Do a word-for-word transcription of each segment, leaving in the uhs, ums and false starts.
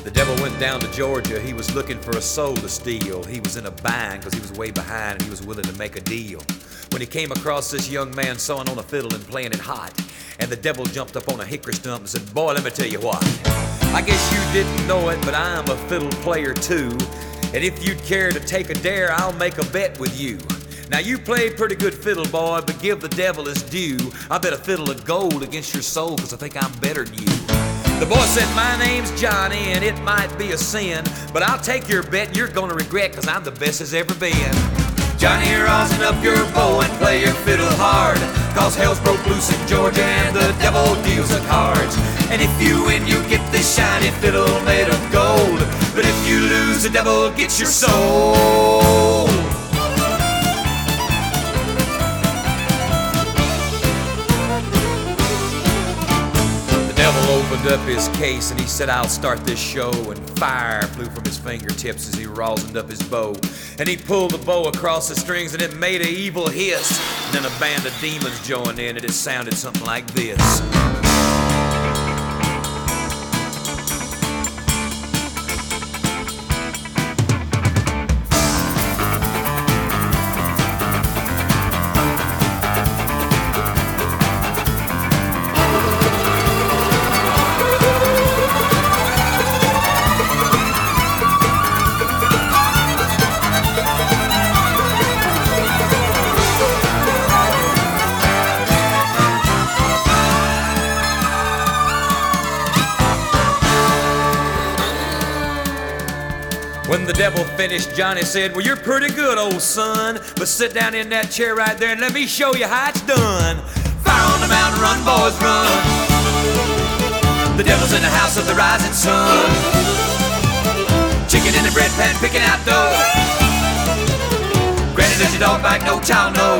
The devil went down to Georgia, he was looking for a soul to steal. He was in a bind because he was way behind and he was willing to make a deal. When he came across this young man sawing on a fiddle and playing it hot, and the devil jumped up on a hickory stump and said, boy, let me tell you what. I guess you didn't know it, but I'm a fiddle player too. And if you'd care to take a dare, I'll make a bet with you. Now you play pretty good fiddle, boy, but give the devil his due. I bet a fiddle of gold against your soul, cause I think I'm better than you. The boy said, my name's Johnny, and it might be a sin, but I'll take your bet and you're gonna regret, cause I'm the best as ever been. Johnny, rosin up your bow and play your fiddle hard, cause hell's broke loose in Georgia and the devil deals the cards. And if you win, you get this shiny fiddle made of gold, but if you lose, the devil gets your soul. Opened up his case and he said, I'll start this show, and fire flew from his fingertips as he rosined up his bow, and he pulled the bow across the strings and it made an evil hiss, and then a band of demons joined in and it sounded something like this. When the devil finished, Johnny said, well, you're pretty good, old son, but sit down in that chair right there and let me show you how it's done. Fire on the mountain, run, boys, run. The devil's in the house of the rising sun. Chicken in the bread pan, picking out dough. Granny, does your dog bite? No child, no.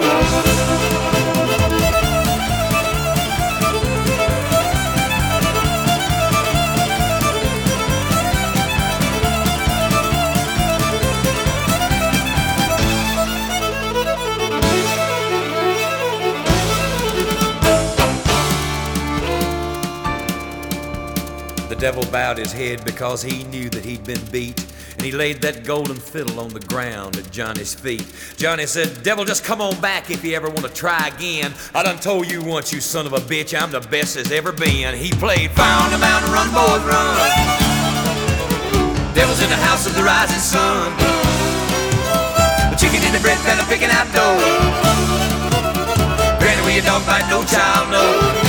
The devil bowed his head because he knew that he'd been beat, and he laid that golden fiddle on the ground at Johnny's feet. Johnny said, devil, just come on back if you ever want to try again. I done told you once, you son of a bitch, I'm the best as ever been. He played fire on the mountain, run, boys, run. Devil's in the house of the rising sun. The chicken in the bread pan, I'm picking out dough. Granny, will your dog bite? No child, no.